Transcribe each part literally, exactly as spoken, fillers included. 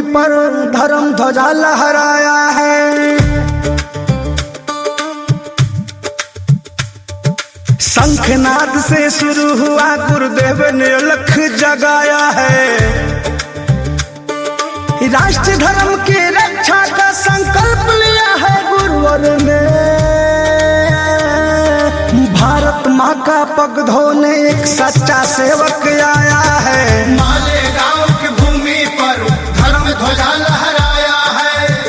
भूमि पर धर्म ध्वजा लहराया है। शंखनाद से शुरू हुआ गुरुदेव ने अलख जगाया है। राष्ट्र धर्म की रक्षा का संकल्प लिया है गुरुवर ने। भारत माँ का पग धोने एक सच्चा सेवक आया है। मालेगांव की भूमि पर धर्म ध्वजा लहराया है।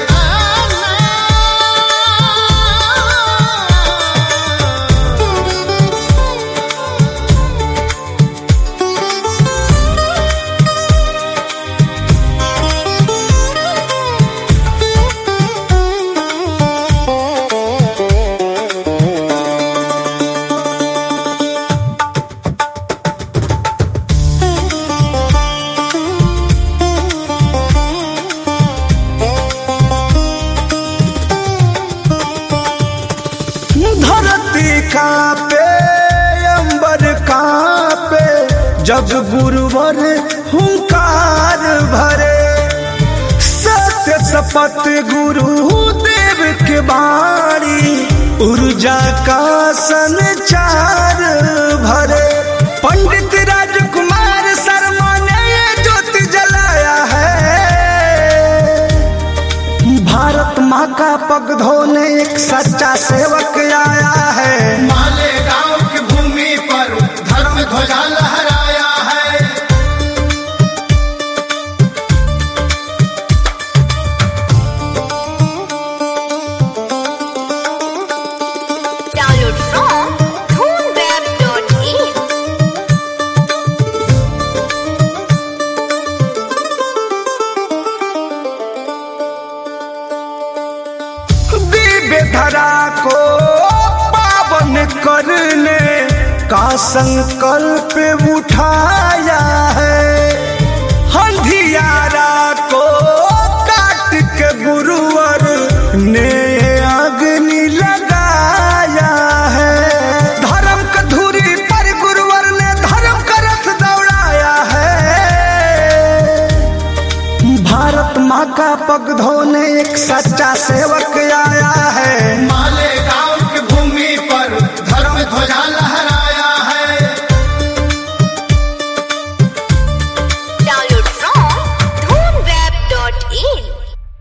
धरती कांपे अंबर कांपे जब गुरुवर हुंकार भरे। सत्य शपथ गुरुदेव के बाणी ऊर्जा का संचार भरे। पंडित राजकुमार शर्मा ने ये ज्योति जलाया है। भारत माँ का पग धोने एक सच्चा सेवक आया है। मालेगांव की भूमि पर धर्म ध्वजा लहराया है। Download from dhoonweb dot in. Divya धरा को पावन करने का संकल्प उठाया है। अंधियारा को काट के गुरुवर ने अग्नि लगाया है। धर्म का धुरी पर गुरुवर ने धर्म का रथ दौड़ाया है। भारत माँ का पग धोने एक सच्चा सेवक